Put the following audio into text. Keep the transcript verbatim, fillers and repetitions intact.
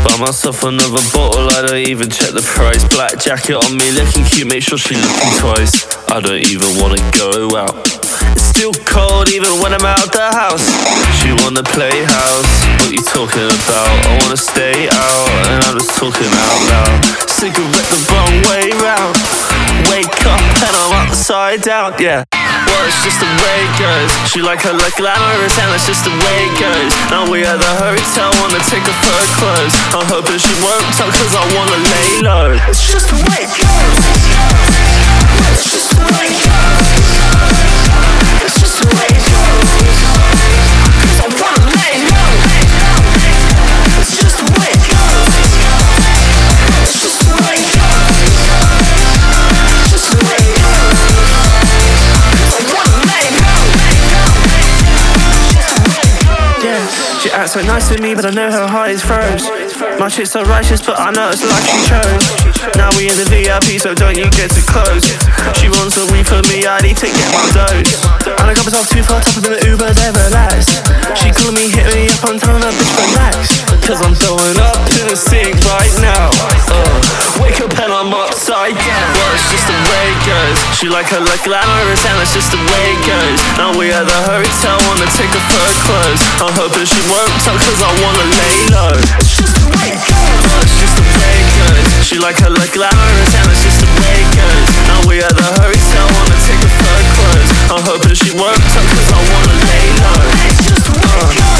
Buy myself another bottle, I don't even check the price. Black jacket on me, looking cute, make sure she looking twice. I don't even wanna go out. It's still cold even when I'm out the house. She wanna play house, what you talking about? I wanna stay out, and I'm just talking out loud. Cigarette the wrong way round. Wake up and I'm upside down, yeah. Well, it's just the way it goes. She like her look glamorous and it's just the way it goes. Now we at the hotel, wanna take off her clothes. I'm hoping she won't talk cause I wanna lay low. It's just the way it goes. It's just the way it goes. It's just the way it goes. Cause I wanna lay low. It's just the way it goes. It's just the way it goes. It's just the way it goes. She acts so nice to me, but I know her heart is froze. My chick's so righteous, but I know it's the life she chose. Now we in the V I P, so don't you get too close. She wants a weed for me, I need to get my dose. And I got myself too far, top of the Uber, they relax. She calling me, hit me up, I'm telling her, bitch, relax. Cause I'm throwing up in the sink right now. uh, Wake up and I'm upside down. Well, it's just the way it goes. She like her look glamorous and it's just the way it goes. Now we at the hotel, wanna take off her clothes. I'm hoping she won't talk cause I wanna lay low. It's just the way it goes. Well, it's just the way it goes. She like her look glamorous and it's just the way it goes. Now we at the hotel, wanna take off her clothes. I'm hoping she won't talk cause I wanna lay low. It's just the way it goes.